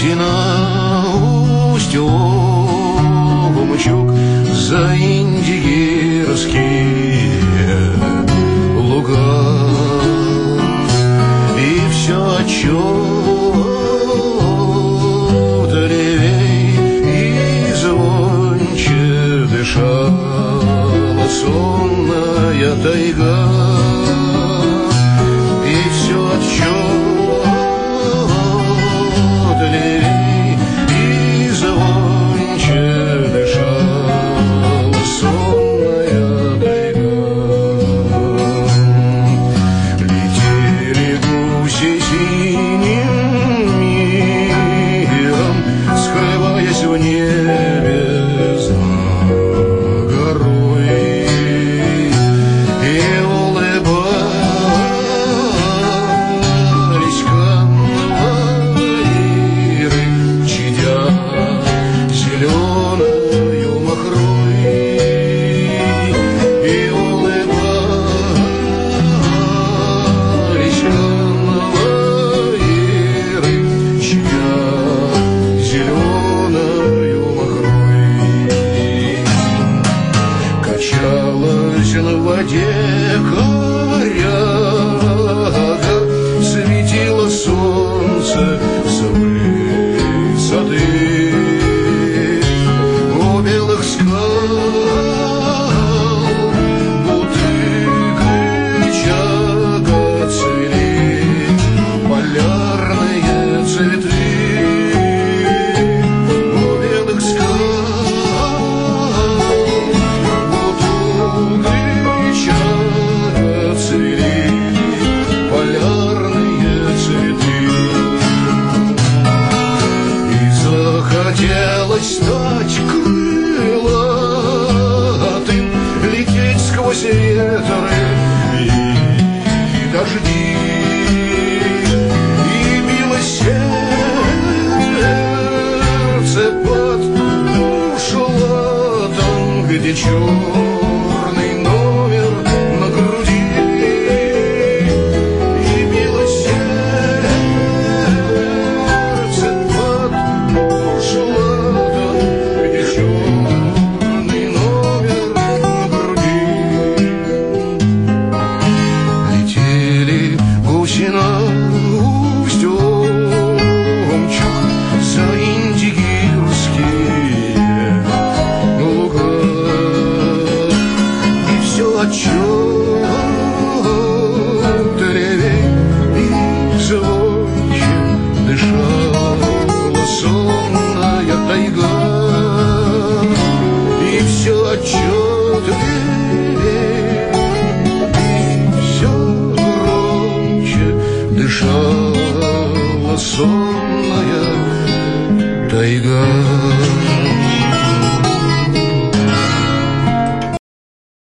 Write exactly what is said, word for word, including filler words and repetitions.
Гусина Устюмчук за индигирские луга. И все отчетливей и звонче дышала сонная тайга. И все отчетливей и звонче дышала сонная тайга. Летели гуси синим миром, скрываясь в небе за горой, и улыбались конвоиры, чадя зеленою махрой. И улыбались конвоиры, чадя зеленою махрой. Качалась на воде коряга, светило солнце с высоты. У белых скал бутык и чага цвели полярные цветы. У белых скал бутык и чага цвели полярные цветы. И захотелось стать крылатым, лететь сквозь ветры и дожди. И билось сердце под бушлатом, где черный номер на груди. И билось сердце под бушлатом, где черный номер на груди. Летели гуси на Устюмчук за индигирские луга. И все отчетливей и звонче дышала сонная тайга. И все отчетливей и все громче дышала сонная тайга.